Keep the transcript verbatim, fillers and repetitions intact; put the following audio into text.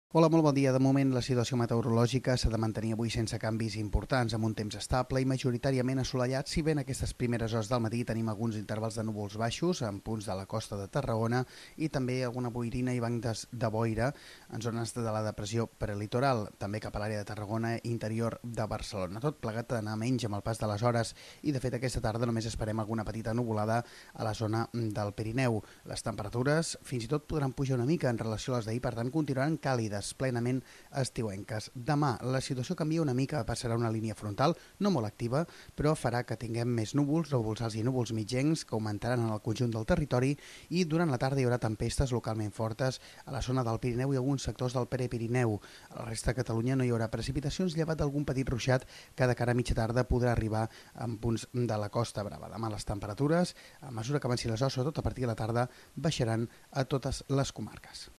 Hola, molt bon dia. De moment, la situació meteorològica s'ha de mantenir avui sense canvis importants, amb un temps estable i majoritàriament assolellat, si bé en aquestes primeres hores del matí tenim alguns intervals de núvols baixos en punts de la costa de Tarragona i també alguna boirina i bancs de boira en zones de la depressió prelitoral, també cap a l'àrea de Tarragona i interior de Barcelona. Tot plegat d'anar menys amb el pas de les hores i, de fet, aquesta tarda només esperem alguna petita nuvolada a la zona del Pirineu. Les temperatures fins i tot podran pujar una mica en relació a les d'ahir, per tant, continuaran càlides, plenament estiuenques. Demà la situació canvia una mica, passarà una línia frontal, no molt activa, però farà que tinguem més núvols, núvols alts i núvols mitjans, que augmentaran en el conjunt del territori, i durant la tarda hi haurà tempestes localment fortes a la zona del Pirineu i alguns sectors del Prepirineu. A la resta de Catalunya no hi haurà precipitacions, llevat d'algun petit ruixat que de cara a mitja tarda podrà arribar en punts de la Costa Brava. Demà les temperatures, a mesura que avanci les hores, sobretot a partir de la tarda, baixaran a totes les comarques.